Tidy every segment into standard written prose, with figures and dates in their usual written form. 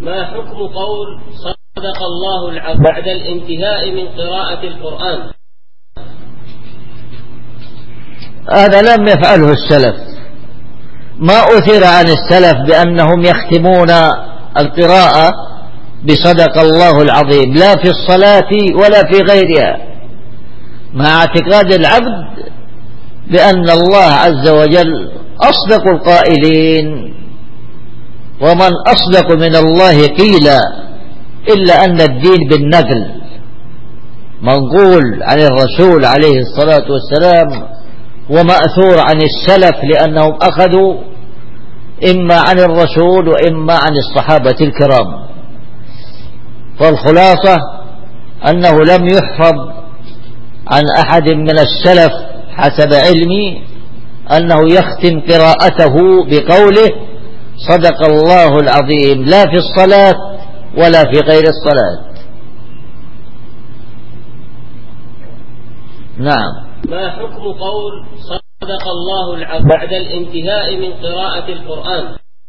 ما حكم قول صدق الله العظيم بعد الانتهاء من قراءة القرآن؟ هذا لم يفعله السلف. ما أثر عن السلف بأنهم يختمون القراءة بصدق الله العظيم، لا في الصلاة ولا في غيرها، مع اعتقاد العبد بأن الله عز وجل أصدق القائلين، ومن أصدق من الله قيلا، إلا أن الدين بالنقل منقول عن الرسول عليه الصلاة والسلام ومأثور عن السلف، لأنهم أخذوا إما عن الرسول وإما عن الصحابة الكرام. والخلاصة أنه لم يحفظ عن أحد من السلف حسب علمي أنه يختم قراءته بقوله صدق الله العظيم، لا في الصلاة ولا في غير الصلاة. نعم. ما حكم قول صدق الله العظيم بعد الانتهاء من قراءة القرآن؟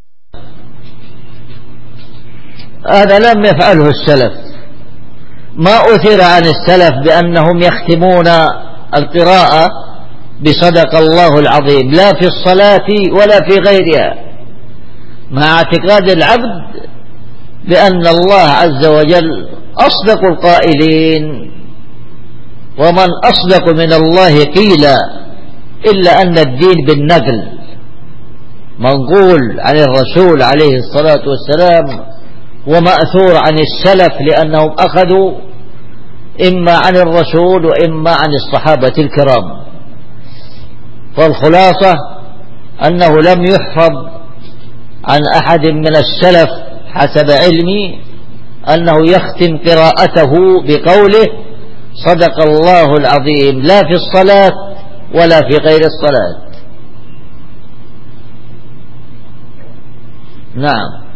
هذا لم يفعله السلف. ما أثر عن السلف بأنهم يختمون القراءة بصدق الله العظيم، لا في الصلاة ولا في غيرها، مع اعتقاد العبد بأن الله عز وجل أصدق القائلين، ومن أصدق من الله قيلا، إلا أن الدين بالنقل منقول عن الرسول عليه الصلاة والسلام ومأثور عن السلف، لأنهم أخذوا إما عن الرسول وإما عن الصحابة الكرام. والخلاصة أنه لم يحفظ عن أحد من السلف حسب علمي أنه يختم قراءته بقوله صدق الله العظيم، لا في الصلاة ولا في غير الصلاة. نعم.